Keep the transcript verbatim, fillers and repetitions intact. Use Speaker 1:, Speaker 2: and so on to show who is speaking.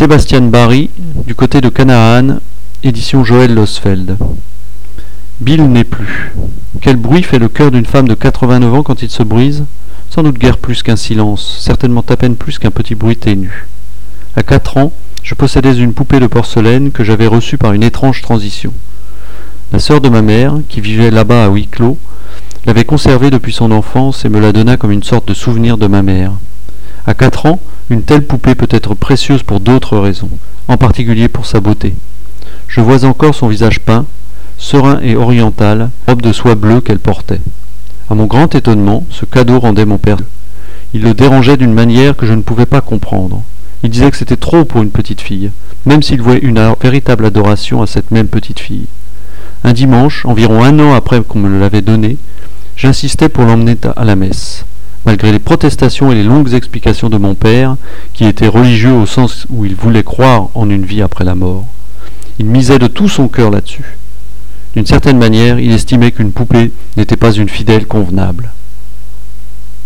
Speaker 1: Sébastien Barry, du côté de Canaan, édition Joël Losfeld. Bill n'est plus. Quel bruit fait le cœur d'une femme de quatre-vingt-neuf ans quand il se brise? Sans doute guère plus qu'un silence, certainement à peine plus qu'un petit bruit ténu. À quatre ans, je possédais une poupée de porcelaine que j'avais reçue par une étrange transition. La sœur de ma mère, qui vivait là-bas à huis clos, l'avait conservée depuis son enfance et me la donna comme une sorte de souvenir de ma mère. À quatre ans, une telle poupée peut être précieuse pour d'autres raisons, en particulier pour sa beauté. Je vois encore son visage peint, serein et oriental, robe de soie bleue qu'elle portait. À mon grand étonnement, ce cadeau rendait mon père. Il le dérangeait d'une manière que je ne pouvais pas comprendre. Il disait que c'était trop pour une petite fille, même s'il vouait une véritable adoration à cette même petite fille. Un dimanche, environ un an après qu'on me l'avait donné, j'insistais pour l'emmener à la messe. Malgré les protestations et les longues explications de mon père, qui était religieux au sens où il voulait croire en une vie après la mort, il misait de tout son cœur là-dessus. D'une certaine manière, il estimait qu'une poupée n'était pas une fidèle convenable.